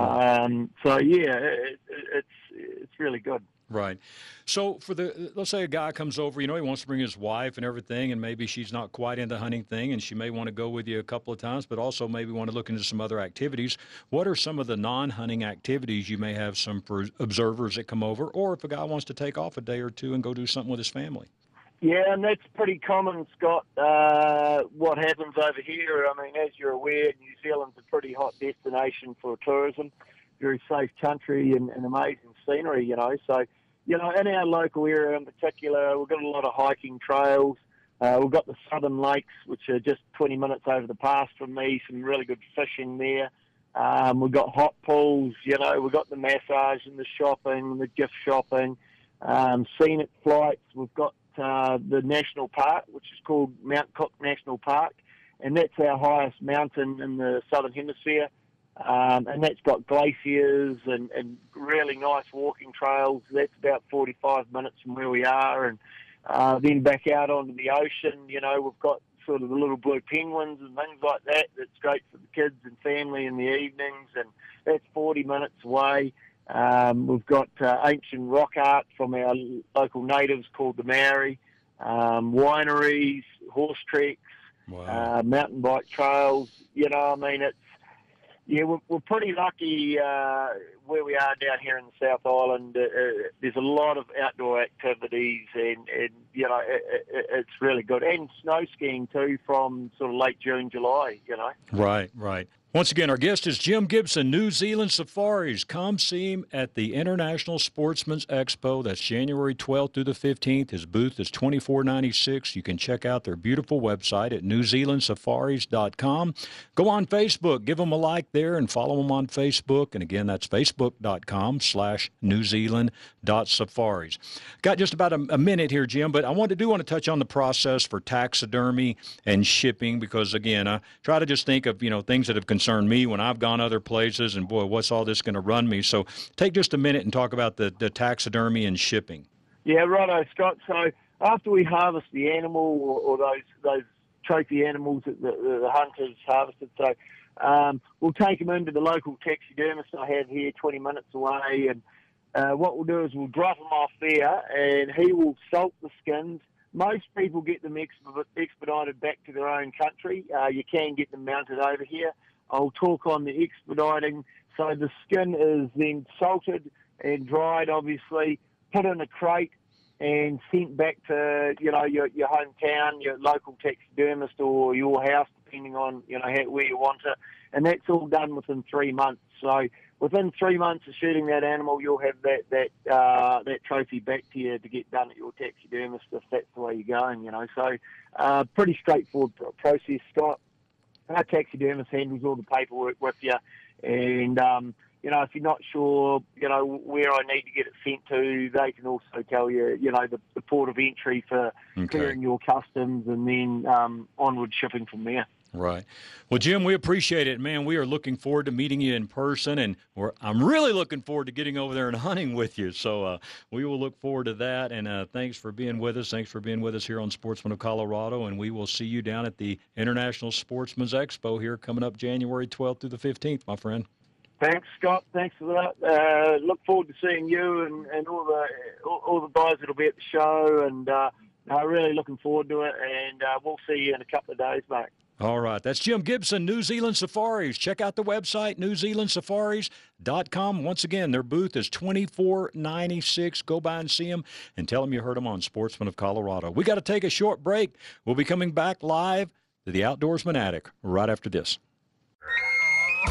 Um, so yeah, it, it, it's it's really good. Right. So for the, let's say a guy comes over, you know, he wants to bring his wife and everything, and maybe she's not quite into hunting thing, and she may want to go with you a couple of times, but also maybe want to look into some other activities. What are some of the non-hunting activities you may have some for observers that come over, or if a guy wants to take off a day or two and go do something with his family? Yeah, and that's pretty common, Scott. Uh, what happens over here, I mean, as you're aware, New Zealand's a pretty hot destination for tourism, very safe country and, and amazing scenery, you know. So, you know, in our local area in particular, we've got a lot of hiking trails. Uh, we've got the Southern Lakes, which are just twenty minutes over the pass from me, some really good fishing there. Um, we've got hot pools, you know, we've got the massage and the shopping, the gift shopping, um, scenic flights. We've got Uh, the national park, which is called Mount Cook National Park, and that's our highest mountain in the southern hemisphere, um, and that's got glaciers and, and really nice walking trails. That's about forty-five minutes from where we are, and uh, then back out onto the ocean, you know, we've got sort of the little blue penguins and things like that. That's great for the kids and family in the evenings, and that's forty minutes away. Um, we've got uh, ancient rock art from our local natives called the Maori, um, wineries, horse treks, wow. uh, mountain bike trails. You know, I mean, it's, yeah, we're, we're pretty lucky uh, where we are down here in the South Island. Uh, uh, there's a lot of outdoor activities, and, and you know, it, it, it's really good. And snow skiing, too, from sort of late June, July, you know. Right, right. Once again, our guest is Jim Gibson, New Zealand Safaris. Come see him at the International Sportsman's Expo. That's January twelfth through the fifteenth. His booth is twenty-four ninety-six. You can check out their beautiful website at new zealand safaris dot com. Go on Facebook. Give them a like there and follow them on Facebook. And again, that's facebook.com slash New Zealand dot safaris. Got just about a, a minute here, Jim, but I want to do want to touch on the process for taxidermy and shipping because, again, I try to just think of, you know, things that have concerned me when I've gone other places, and boy, what's all this going to run me? So take just a minute and talk about the, the taxidermy and shipping. Yeah, righto, Scott. So after we harvest the animal or, or those those trophy animals that the, the hunters harvested, so um, we'll take them into the local taxidermist I have here twenty minutes away, and uh, what we'll do is we'll drop them off there, and he will salt the skins. Most people get them expedited back to their own country. Uh, you can get them mounted over here. I'll talk on the expediting. So the skin is then salted and dried, obviously, put in a crate and sent back to, you know, your, your hometown, your local taxidermist or your house, depending on, you know, how, where you want it. And that's all done within three months. So within three months of shooting that animal, you'll have that that uh, that trophy back to you to get done at your taxidermist if that's the way you're going, you know. So uh, pretty straightforward process, Scott. Our taxidermist handles all the paperwork with you, and um, you know, if you're not sure, you know, where I need to get it sent to, they can also tell you, you know, the, the port of entry for okay. clearing your customs, and then um, onward shipping from there. Right. Well, Jim, we appreciate it, man. We are looking forward to meeting you in person, and we're, I'm really looking forward to getting over there and hunting with you. So uh, we will look forward to that, and uh, thanks for being with us. Thanks for being with us here on Sportsman of Colorado, and we will see you down at the International Sportsman's Expo here coming up January twelfth through the fifteenth, my friend. Thanks, Scott. Thanks for that. Uh, look forward to seeing you and, and all the all, all the guys that'll be at the show, and uh, uh, really looking forward to it, and uh, we'll see you in a couple of days, mate. All right. That's Jim Gibson, New Zealand Safaris. Check out the website, new zealand safaris dot com. Once again, their booth is twenty-four ninety-six. Go by and see them and tell them you heard them on Sportsman of Colorado. We got to take a short break. We'll be coming back live to the Outdoorsman Attic right after this.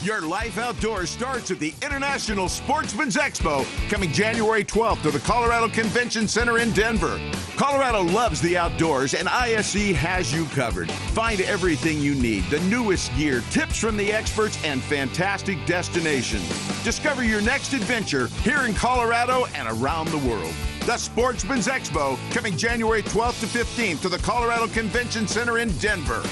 Your life outdoors starts at the International Sportsman's Expo, coming January twelfth to the Colorado Convention Center in Denver. Colorado loves the outdoors, and I S E has you covered. Find everything you need, the newest gear, tips from the experts, and fantastic destinations. Discover your next adventure here in Colorado and around the world. The Sportsman's Expo, coming January twelfth to fifteenth to the Colorado Convention Center in Denver.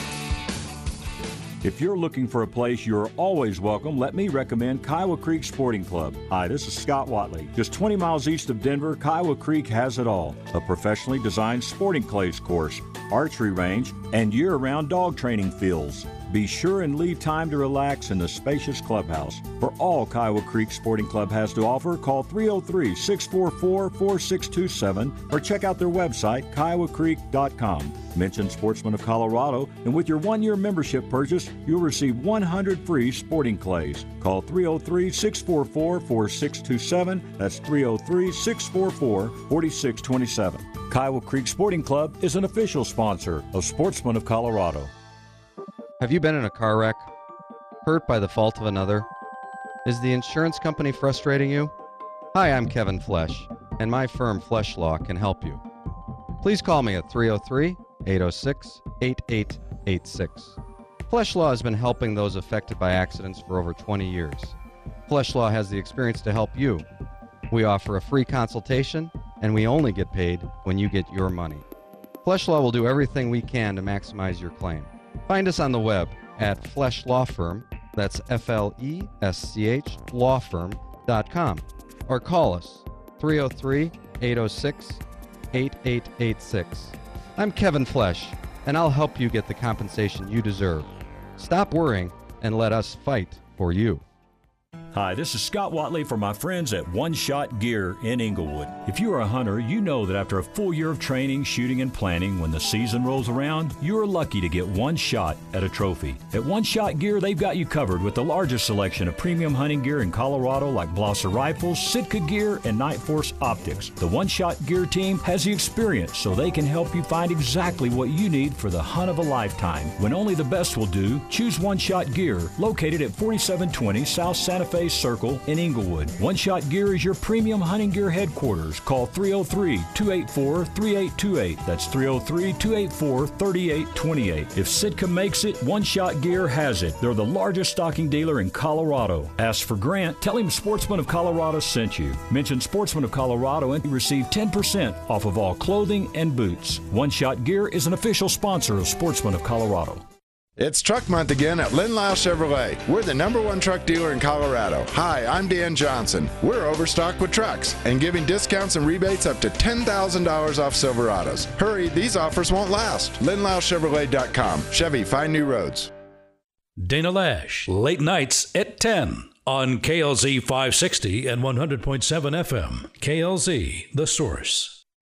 If you're looking for a place you're always welcome, let me recommend Kiowa Creek Sporting Club. Hi, this is Scott Watley. Just twenty miles east of Denver, Kiowa Creek has it all. A professionally designed sporting clays course, archery range, and year-round dog training fields. Be sure and leave time to relax in the spacious clubhouse. For all Kiowa Creek Sporting Club has to offer, call three oh three, six four four, four six two seven or check out their website, kiowa creek dot com. Mention Sportsman of Colorado, and with your one-year membership purchase, you'll receive one hundred free sporting clays. Call three oh three, six four four, four six two seven. That's three oh three, six four four, four six two seven. Kiowa Creek Sporting Club is an official sponsor of Sportsman of Colorado. Have you been in a car wreck? Hurt by the fault of another? Is the insurance company frustrating you? Hi, I'm Kevin Flesh, and my firm Flesh Law can help you. Please call me at three oh three, eight oh six, eight eight eight six. Flesh Law has been helping those affected by accidents for over twenty years. Flesh Law has the experience to help you. We offer a free consultation, and we only get paid when you get your money. Flesh Law will do everything we can to maximize your claim. Find us on the web at Flesh Law Firm, that's F L E S C H, lawfirm dot com, or call us three oh three, eight oh six, eight eight eight six. I'm Kevin Flesh, and I'll help you get the compensation you deserve. Stop worrying and let us fight for you. Hi, this is Scott Watley for my friends at One Shot Gear in Inglewood. If you are a hunter, you know that after a full year of training, shooting, and planning, when the season rolls around, you are lucky to get one shot at a trophy. At One Shot Gear, they've got you covered with the largest selection of premium hunting gear in Colorado like Blosser Rifles, Sitka Gear, and Night Force Optics. The One Shot Gear team has the experience so they can help you find exactly what you need for the hunt of a lifetime. When only the best will do, choose One Shot Gear, located at forty-seven twenty South Santa Fe Circle in Inglewood. One Shot Gear is your premium hunting gear headquarters. Call three oh three, two eight four, three eight two eight. That's three oh three, two eight four, three eight two eight. If Sitka makes it, One Shot Gear has it. They're the largest stocking dealer in Colorado. Ask for Grant. Tell him Sportsman of Colorado sent you. Mention Sportsman of Colorado and you receive ten percent off of all clothing and boots. One Shot Gear is an official sponsor of Sportsman of Colorado. It's Truck Month again at Lynn Lyle Chevrolet. We're the number one truck dealer in Colorado. Hi, I'm Dan Johnson. We're overstocked with trucks and giving discounts and rebates up to ten thousand dollars off Silverados. Hurry, these offers won't last. lynn lyle chevrolet dot com. Chevy, find new roads. Dana Lash, late nights at ten on K L Z five sixty and one hundred point seven F M. K L Z, The Source.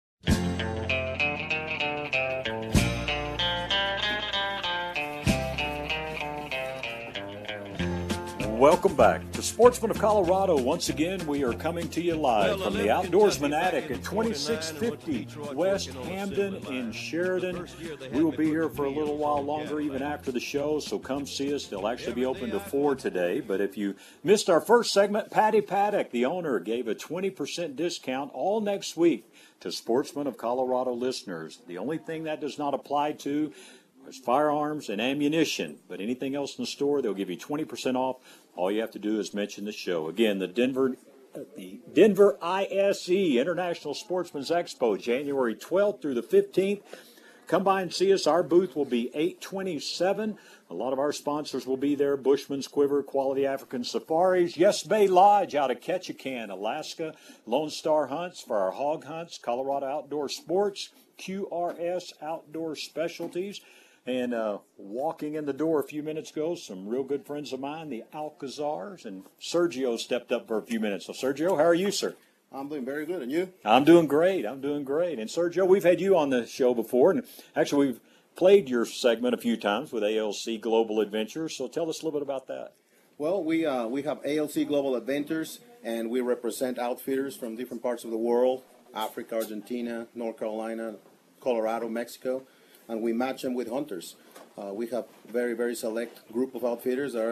Welcome back to Sportsman of Colorado. Once again, we are coming to you live from the Outdoorsman Attic at twenty-six fifty West Hamden in Sheridan. We will be here for a little while longer even after the show, so come see us. They'll actually be open to four today. But if you missed our first segment, Patty Paddock, the owner, gave a twenty percent discount all next week to Sportsman of Colorado listeners. The only thing that does not apply to is firearms and ammunition, but anything else in the store, they'll give you twenty percent off. All you have to do is mention the show. Again, the Denver the Denver I S E, International Sportsman's Expo, January twelfth through the fifteenth. Come by and see us. Our booth will be eight twenty-seven. A lot of our sponsors will be there. Bushman's Quiver, Quality African Safaris, Yes Bay Lodge out of Ketchikan, Alaska, Lone Star Hunts for our hog hunts, Colorado Outdoor Sports, Q R S Outdoor Specialties. And uh, walking in the door a few minutes ago, some real good friends of mine, the Alcazars, and Sergio stepped up for a few minutes. So, Sergio, how are you, sir? I'm doing very good. And you? I'm doing great. I'm doing great. And, Sergio, we've had you on the show before, and actually we've played your segment a few times with A L C Global Adventures. So tell us a little bit about that. Well, we uh, we have A L C Global Adventures, and we represent outfitters from different parts of the world, Africa, Argentina, North Carolina, Colorado, Mexico, and we match them with hunters. Uh, we have very, very select group of outfitters that are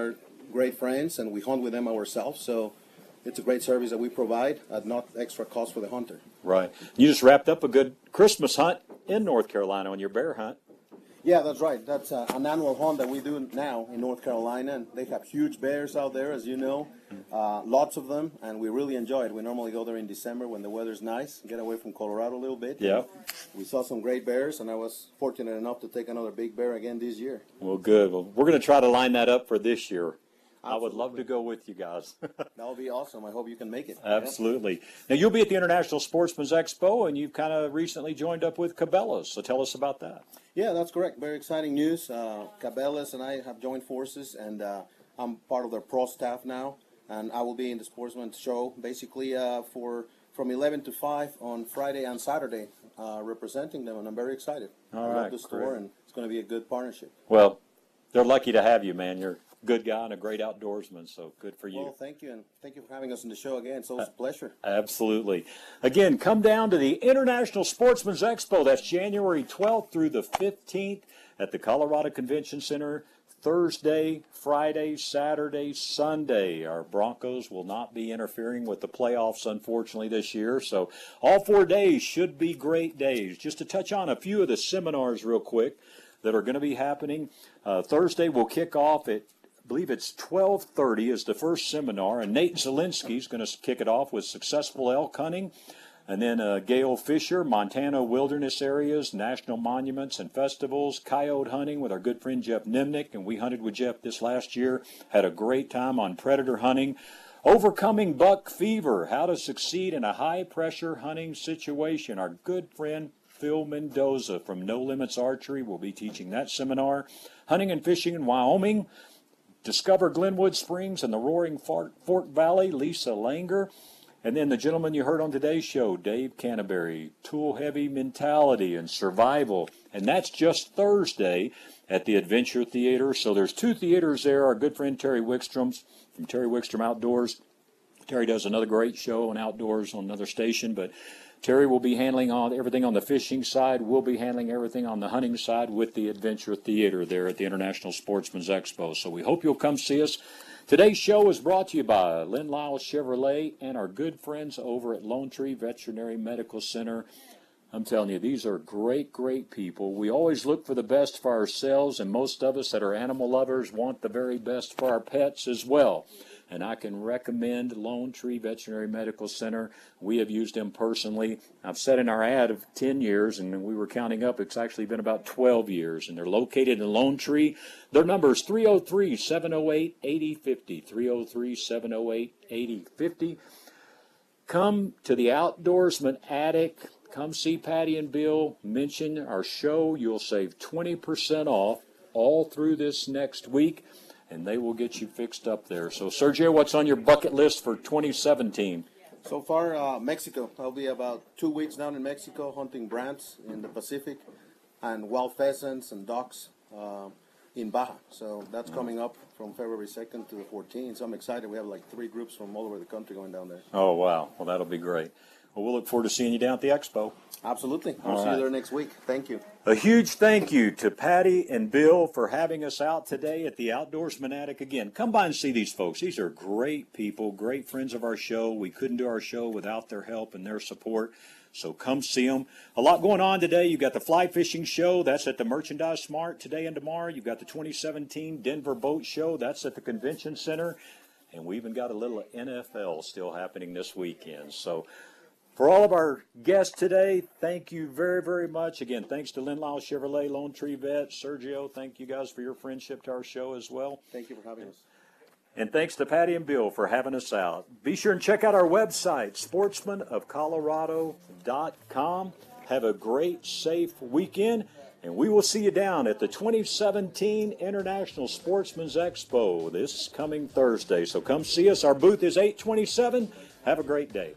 great friends, and we hunt with them ourselves. So it's a great service that we provide at not extra cost for the hunter. Right. You just wrapped up a good Christmas hunt in North Carolina on your bear hunt. Yeah, that's right. That's uh, an annual hunt that we do now in North Carolina, and they have huge bears out there, as you know, uh, lots of them, and we really enjoy it. We normally go there in December when the weather's nice, get away from Colorado a little bit. Yeah. We saw some great bears, and I was fortunate enough to take another big bear again this year. Well, good. Well, we're going to try to line that up for this year. Absolutely. I would love to go with you guys. That would be awesome. I hope you can make it. Absolutely. Now, you'll be at the International Sportsman's Expo, and you've kind of recently joined up with Cabela's, so tell us about that. Yeah, that's correct. Very exciting news. Uh, Cabela's and I have joined forces, and uh, I'm part of their pro staff now, and I will be in the Sportsman's Show basically uh, for from eleven to five on Friday and Saturday, uh, representing them, and I'm very excited. All I right, love the store, great. and it's going to be a good partnership. Well, they're lucky to have you, man. You're a good guy and a great outdoorsman, so good for you. Well, thank you, and thank you for having us on the show again. It's always a pleasure. Absolutely. Again, come down to the International Sportsman's Expo. That's January twelfth through the fifteenth at the Colorado Convention Center. Thursday, Friday, Saturday, Sunday. Our Broncos will not be interfering with the playoffs, unfortunately, this year. So all four days should be great days. Just to touch on a few of the seminars real quick that are going to be happening. Uh, Thursday will kick off at, I believe it's twelve thirty is the first seminar, and Nate Zielinski is going to kick it off with successful elk hunting. And then uh, Gail Fisher, Montana wilderness areas, national monuments and festivals, coyote hunting with our good friend Jeff Nimnick, and we hunted with Jeff this last year, had a great time on predator hunting. Overcoming buck fever, how to succeed in a high-pressure hunting situation. Our good friend Phil Mendoza from No Limits Archery will be teaching that seminar. Hunting and fishing in Wyoming, Discover Glenwood Springs and the Roaring Fork Valley, Lisa Langer. And then the gentleman you heard on today's show, Dave Canterbury, tool-heavy mentality and survival. And that's just Thursday at the Adventure Theater. So there's two theaters there. Our good friend Terry Wickstrom's from Terry Wickstrom Outdoors. Terry does another great show on outdoors on another station, but Terry will be handling on everything on the fishing side. We'll be handling everything on the hunting side with the Adventure Theater there at the International Sportsman's Expo. So we hope you'll come see us. Today's show is brought to you by Lynn Lyle Chevrolet and our good friends over at Lone Tree Veterinary Medical Center. I'm telling you, these are great, great people. We always look for the best for ourselves, and most of us that are animal lovers want the very best for our pets as well. And I can recommend Lone Tree Veterinary Medical Center. We have used them personally. I've said in our ad of ten years, and we were counting up, it's actually been about twelve years. And they're located in Lone Tree. Their number is three oh three, seven oh eight, eight oh five oh, three oh three, seven oh eight, eight oh five oh. Come to the Outdoorsman Attic. Come see Patty and Bill. Mention our show. You'll save twenty percent off all through this next week, and they will get you fixed up there. So, Sergio, what's on your bucket list for twenty seventeen? So far, uh, Mexico. I'll be about two weeks down in Mexico hunting brants in the Pacific and wild pheasants and ducks uh, in Baja. So that's coming up from February second to the fourteenth. So I'm excited. We have like three groups from all over the country going down there. Oh, wow. Well, that'll be great. Well, we'll look forward to seeing you down at the expo. Absolutely. I'll All see right. you there next week. Thank you. A huge thank you to Patty and Bill for having us out today at the Outdoorsman Attic again. Come by and see these folks. These are great people, great friends of our show. We couldn't do our show without their help and their support. So come see them. A lot going on today. You've got the Fly Fishing Show. That's at the Merchandise Smart today and tomorrow. You've got the twenty seventeen Denver Boat Show. That's at the Convention Center. And we even got a little N F L still happening this weekend. So for all of our guests today, thank you very, very much. Again, thanks to Lynn Lyle Chevrolet, Lone Tree Vet, Sergio. Thank you guys for your friendship to our show as well. Thank you for having us. And thanks to Patty and Bill for having us out. Be sure and check out our website, sportsman of colorado dot com. Have a great, safe weekend, and we will see you down at the twenty seventeen International Sportsman's Expo this coming Thursday. So come see us. Our booth is eight twenty-seven. Have a great day.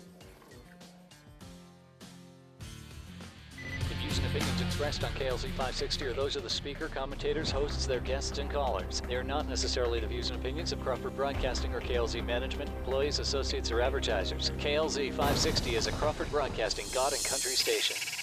Opinions expressed on K L Z five sixty are those of the speaker, commentators, hosts, their guests, and callers. They are not necessarily the views and opinions of Crawford Broadcasting or K L Z management, employees, associates, or advertisers. K L Z five sixty is a Crawford Broadcasting God and Country station.